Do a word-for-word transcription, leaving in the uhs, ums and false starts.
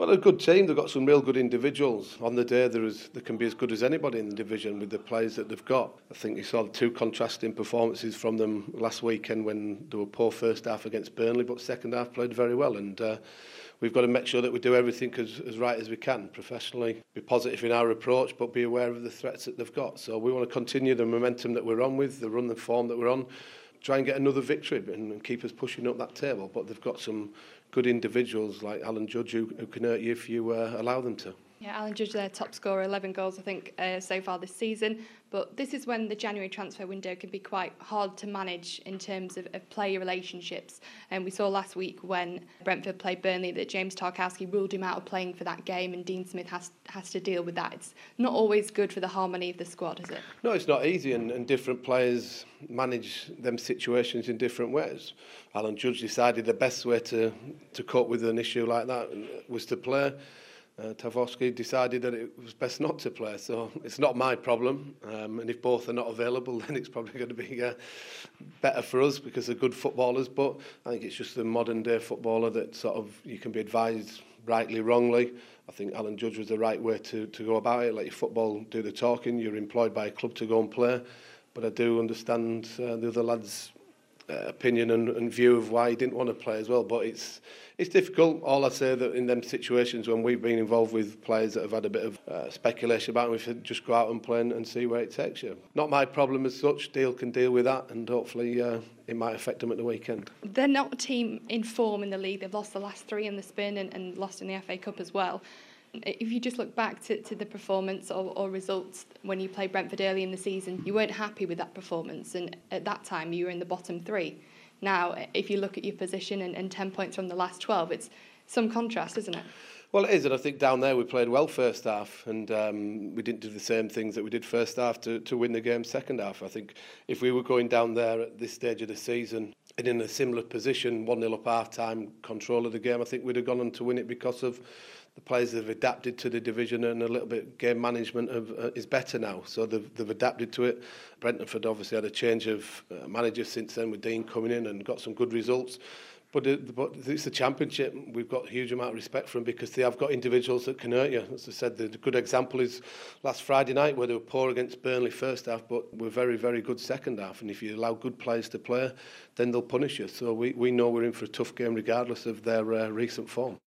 Well, a good team. They've got some real good individuals. On the day, there is, they can be as good as anybody in the division with the players that they've got. I think you saw two contrasting performances from them last weekend when they were poor first half against Burnley, but second half played very well. And uh, we've got to make sure that we do everything as, as right as we can, professionally, be positive in our approach, but be aware of the threats that they've got. So we want to continue the momentum that we're on with, the run, the form that we're on, try and get another victory and, and keep us pushing up that table. But they've got some good individuals like Alan Judge who, who can hurt you if you uh, allow them to. Yeah, Alan Judge, their top scorer, eleven goals, I think, uh, so far this season. But this is when the January transfer window can be quite hard to manage in terms of, of player relationships. And we saw last week when Brentford played Burnley that James Tarkowski ruled him out of playing for that game, and Dean Smith has has to deal with that. It's not always good for the harmony of the squad, is it? No, it's not easy, and, and different players manage them situations in different ways. Alan Judge decided the best way to, to cope with an issue like that was to play. Uh, Tarkowski decided that it was best not to play, so it's not my problem. Um, and if both are not available, then it's probably going to be uh, better for us because they're good footballers. But I think it's just the modern day footballer that sort of you can be advised rightly, wrongly. I think Alan Judge was the right way to, to go about it. Let your football do the talking. You're employed by a club to go and play. But I do understand uh, the other lads' uh, opinion and, and view of why he didn't want to play as well. But it's it's difficult. All I say that in them situations when we've been involved with players that have had a bit of uh, speculation about them, we should just go out and play and, and see where it takes you. Not my problem as such. Deal can deal with that, and hopefully uh, it might affect them at the weekend. They're not a team in form in the league. They've lost the last three in the spin and, and lost in the F A Cup as well. If you just look back to, to the performance or, or results when you played Brentford early in the season, you weren't happy with that performance, and at that time you were in the bottom three. Now, if you look at your position and, and ten points from the last twelve, it's some contrast, isn't it? Well, it is, and I think down there we played well first half, and um, we didn't do the same things that we did first half to, to win the game second half. I think if we were going down there at this stage of the season and in a similar position, one nil up half-time, control of the game, I think we'd have gone on to win it because of the players have adapted to the division, and a little bit game management of, uh, is better now. So they've, they've adapted to it. Brentford obviously had a change of uh, managers since then with Dean coming in and got some good results. But, it, but it's the Championship. We've got a huge amount of respect for them because they have got individuals that can hurt you. As I said, the good example is last Friday night where they were poor against Burnley first half, but were very, very good second half. And if you allow good players to play, then they'll punish you. So we, we know we're in for a tough game regardless of their uh, recent form.